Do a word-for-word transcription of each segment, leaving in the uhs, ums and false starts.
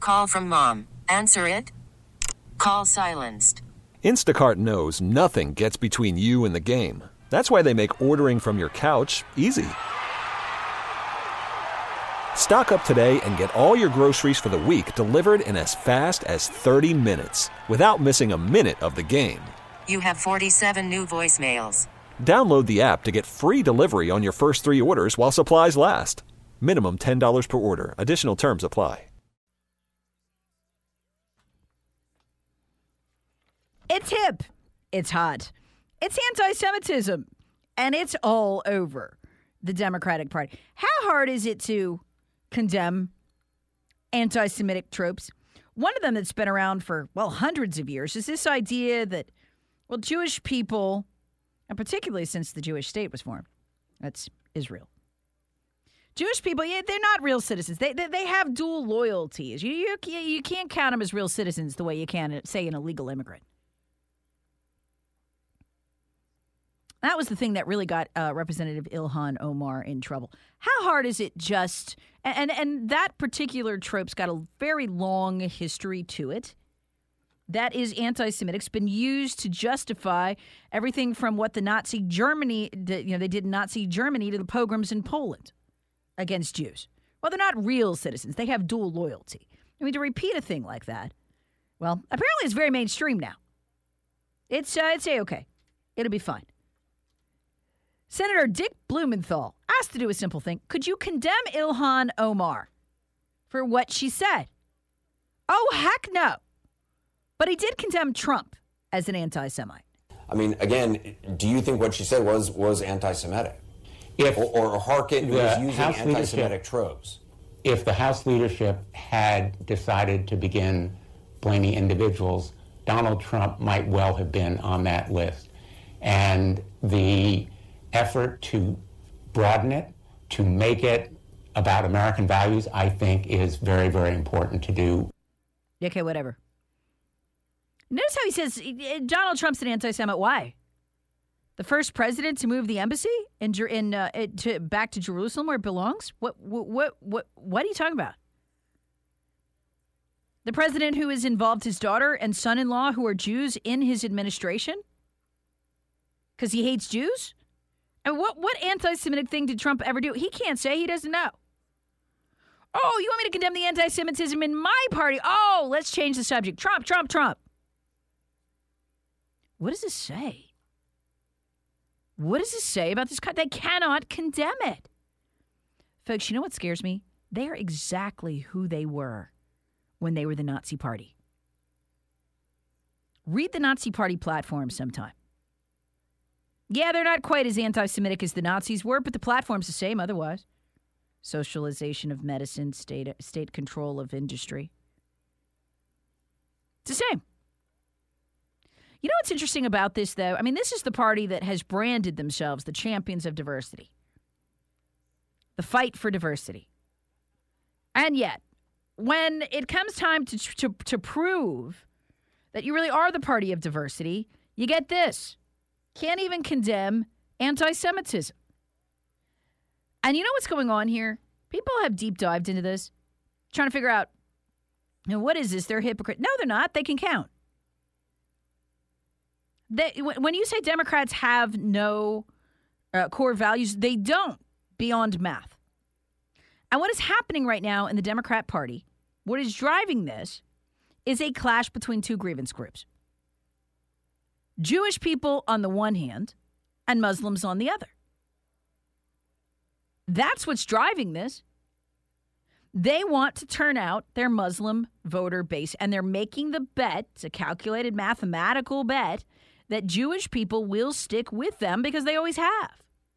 Call from mom. Answer it. Call silenced. Instacart knows nothing gets between you and the game. That's why they make ordering from your couch easy. Stock up today and get all your groceries for the week delivered in as fast as thirty minutes without missing a minute of the game. You have forty-seven new voicemails. Download the app to get free delivery on your first three orders while supplies last. Minimum ten dollars per order. Additional terms apply. It's hip. It's hot. It's anti-Semitism. And it's all over the Democratic Party. How hard is it to condemn anti-Semitic tropes? One of them that's been around for, well, hundreds of years is this idea that, well, Jewish people, and particularly since the Jewish state was formed, that's Israel. Jewish people, yeah, they're not real citizens. They they, they have dual loyalties. You, you, you can't count them as real citizens the way you can, say, an illegal immigrant. That was the thing that really got uh, Representative Ilhan Omar in trouble. How hard is it just, and, and and that particular trope's got a very long history to it. That is anti-Semitic. It's been used to justify everything from what the Nazi Germany, did, you know, they did in Nazi Germany to the pogroms in Poland against Jews. Well, they're not real citizens. They have dual loyalty. I mean, to repeat a thing like that, well, apparently it's very mainstream now. It's, uh, it's A-okay. It'll be fine. Senator Dick Blumenthal asked to do a simple thing. Could you condemn Ilhan Omar for what she said? Oh, heck no. But he did condemn Trump as an anti-Semite. I mean, again, do you think what she said was was anti-Semitic? If, or, or hearken was using House anti-Semitic tropes? If the House leadership had decided to begin blaming individuals, Donald Trump might well have been on that list. And the effort to broaden it, to make it about American values, I think is very, very important to do. Okay, whatever. Notice how he says Donald Trump's an anti-Semite. Why? The first president to move the embassy in, in uh, to back to Jerusalem where it belongs? What, what, what, what, what are you talking about? The president who has involved his daughter and son-in-law who are Jews in his administration? Because he hates Jews? And what, what anti-Semitic thing did Trump ever do? He can't say. He doesn't know. Oh, you want me to condemn the anti-Semitism in my party? Oh, let's change the subject. Trump, Trump, Trump. What does this say? What does this say about this? They cannot condemn it. Folks, you know what scares me? They are exactly who they were when they were the Nazi Party. Read the Nazi Party platform sometime. Yeah, they're not quite as anti-Semitic as the Nazis were, but the platform's the same otherwise. Socialization of medicine, state state control of industry. It's the same. You know what's interesting about this, though? I mean, this is the party that has branded themselves the champions of diversity. The fight for diversity. And yet, when it comes time to, to, to prove that you really are the party of diversity, you get this. Can't even condemn anti-Semitism. And you know what's going on here? People have deep dived into this, trying to figure out, you know, what is this? They're hypocrite. No, they're not. They can count. They, when you say Democrats have no uh, core values, they don't, beyond math. And what is happening right now in the Democrat Party, what is driving this, is a clash between two grievance groups. Jewish people on the one hand and Muslims on the other. That's what's driving this. They want to turn out their Muslim voter base, and they're making the bet, it's a calculated mathematical bet, that Jewish people will stick with them because they always have.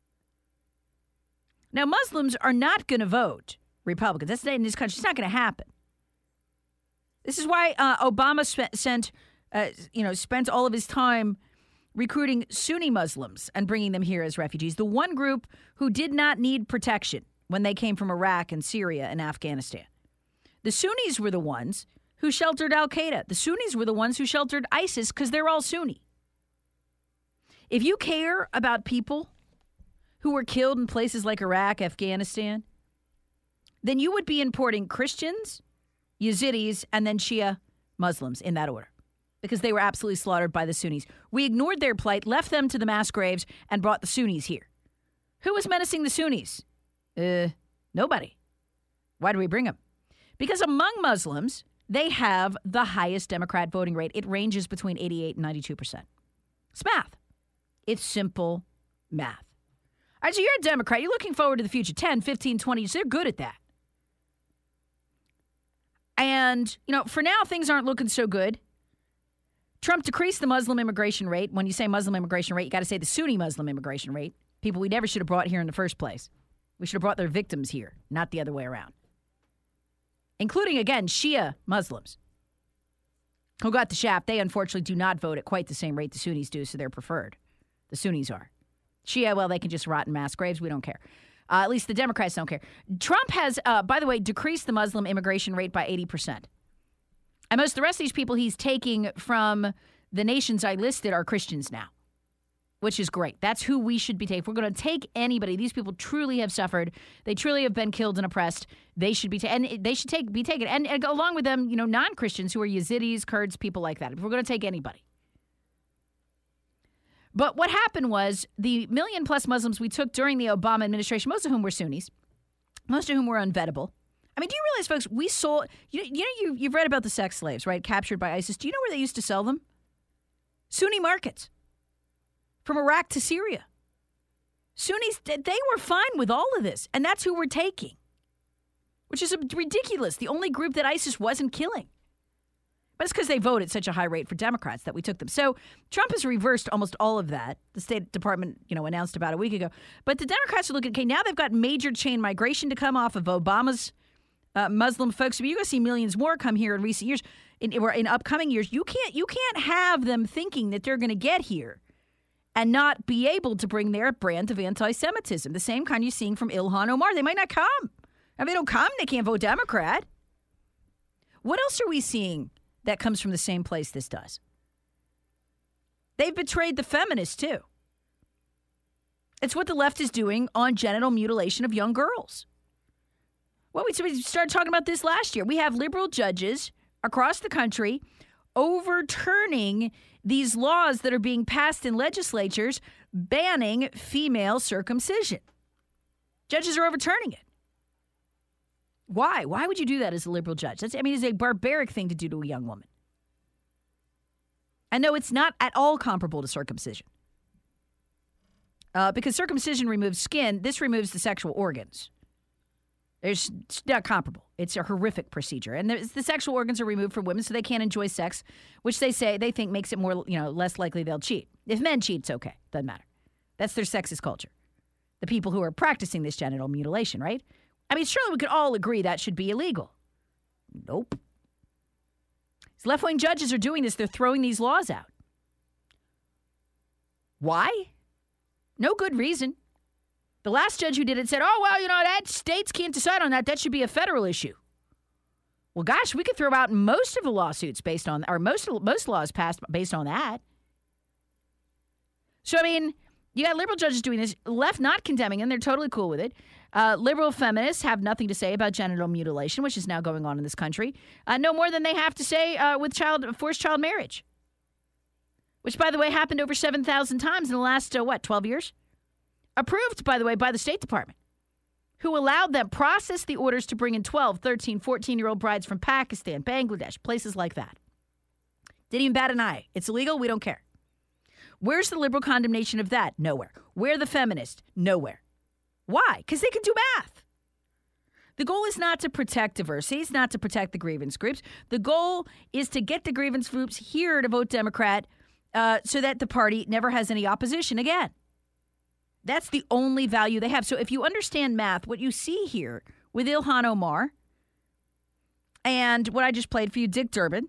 Now, Muslims are not going to vote Republicans. That's in this country. It's not going to happen. This is why uh, Obama sp- sent, uh, you know, spent all of his time recruiting Sunni Muslims and bringing them here as refugees. The one group who did not need protection when they came from Iraq and Syria and Afghanistan. The Sunnis were the ones who sheltered al-Qaeda. The Sunnis were the ones who sheltered ISIS because they're all Sunni. If you care about people who were killed in places like Iraq, Afghanistan, then you would be importing Christians Yazidis, and then Shia Muslims in that order, because they were absolutely slaughtered by the Sunnis. We ignored their plight, left them to the mass graves, and brought the Sunnis here. Who was menacing the Sunnis? Uh, nobody. Why do we bring them? Because among Muslims, they have the highest Democrat voting rate. It ranges between eighty-eight and ninety-two percent. It's math. It's simple math. All right, so you're a Democrat. You're looking forward to the future. ten, fifteen, twenty years. They're good at that. And, you know, for now, things aren't looking so good. Trump decreased the Muslim immigration rate. When you say Muslim immigration rate, you got to say the Sunni Muslim immigration rate. People we never should have brought here in the first place. We should have brought their victims here, not the other way around. Including, again, Shia Muslims who got the shaft. They, unfortunately, do not vote at quite the same rate the Sunnis do, so they're preferred. The Sunnis are. Shia, well, they can just rot in mass graves. We don't care. Uh, at least the Democrats don't care. Trump has, uh, by the way, decreased the Muslim immigration rate by eighty percent. And most of the rest of these people he's taking from the nations I listed are Christians now, which is great. That's who we should be taking. If we're going to take anybody, these people truly have suffered. They truly have been killed and oppressed. They should be taken, and they should take be taken. And, and along with them, you know, non-Christians who are Yazidis, Kurds, people like that. If we're going to take anybody. But what happened was the million plus Muslims we took during the Obama administration, most of whom were Sunnis, most of whom were unvettable. I mean, do you realize, folks, we sold, you, you know, you, you've read about the sex slaves, right, captured by ISIS. Do you know where they used to sell them? Sunni markets. From Iraq to Syria. Sunnis, they were fine with all of this, and that's who we're taking, which is ridiculous. The only group that ISIS wasn't killing. But it's because they vote at such a high rate for Democrats that we took them. So Trump has reversed almost all of that. The State Department, you know, announced about a week ago. But the Democrats are looking, okay, now they've got major chain migration to come off of Obama's uh, Muslim folks. I mean, you're going to see millions more come here in recent years, in, or in upcoming years. You can't, you can't have them thinking that they're going to get here and not be able to bring their brand of anti-Semitism, the same kind you're seeing from Ilhan Omar. They might not come. If they don't come, they can't vote Democrat. What else are we seeing that comes from the same place this does? They've betrayed the feminists, too. It's what the left is doing on genital mutilation of young girls. Well, we started talking about this last year. We have liberal judges across the country overturning these laws that are being passed in legislatures banning female circumcision. Judges are overturning it. Why? Why would you do that as a liberal judge? That's, I mean, it's a barbaric thing to do to a young woman. And no, it's not at all comparable to circumcision. Uh, because circumcision removes skin, this removes the sexual organs. There's, it's not comparable. It's a horrific procedure. And the sexual organs are removed from women so they can't enjoy sex, which they say they think makes it more, you know, less likely they'll cheat. If men cheat, it's okay. Doesn't matter. That's their sexist culture. The people who are practicing this genital mutilation, right? I mean, surely we could all agree that should be illegal. Nope. These left-wing judges are doing this. They're throwing these laws out. Why? No good reason. The last judge who did it said, oh, well, you know, that states can't decide on that. That should be a federal issue. Well, gosh, we could throw out most of the lawsuits based on, or most most laws passed based on that. So, I mean, you got liberal judges doing this, left not condemning them. They're totally cool with it. Uh, liberal feminists have nothing to say about genital mutilation, which is now going on in this country. Uh, no more than they have to say uh, with child forced child marriage, which, by the way, happened over seven thousand times in the last, uh, what, twelve years? Approved, by the way, by the State Department, who allowed them process the orders to bring in twelve, thirteen, fourteen-year-old brides from Pakistan, Bangladesh, places like that. Didn't even bat an eye. It's illegal. We don't care. Where's the liberal condemnation of that? Nowhere. Where the feminist? Nowhere. Why? Because they can do math. The goal is not to protect diversity. It's not to protect the grievance groups. The goal is to get the grievance groups here to vote Democrat uh, so that the party never has any opposition again. That's the only value they have. So if you understand math, what you see here with Ilhan Omar and what I just played for you, Dick Durbin,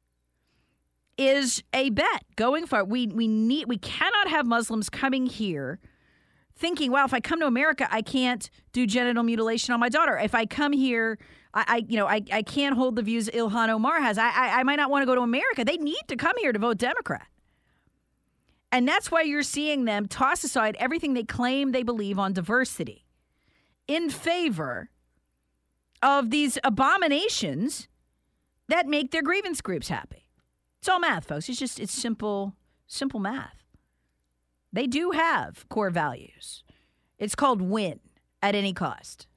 is a bet going forward. We we need we cannot have Muslims coming here thinking, well, if I come to America, I can't do genital mutilation on my daughter. If I come here, I, I you know I, I can't hold the views Ilhan Omar has. I, I I might not want to go to America. They need to come here to vote Democrat. And that's why you're seeing them toss aside everything they claim they believe on diversity in favor of these abominations that make their grievance groups happy. It's all math, folks. It's just, it's simple, simple math. They do have core values. It's called win at any cost.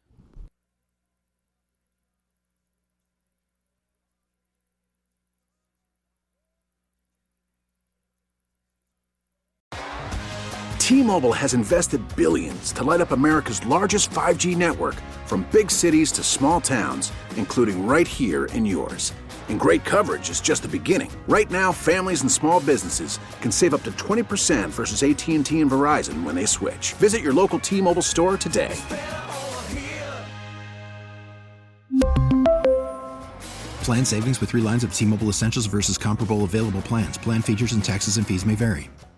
T-Mobile has invested billions to light up America's largest five G network, from big cities to small towns, including right here in yours. And great coverage is just the beginning. Right now, families and small businesses can save up to twenty percent versus A T and T and Verizon when they switch. Visit your local T-Mobile store today. Plan savings with three lines of T-Mobile Essentials versus comparable available plans. Plan features and taxes and fees may vary.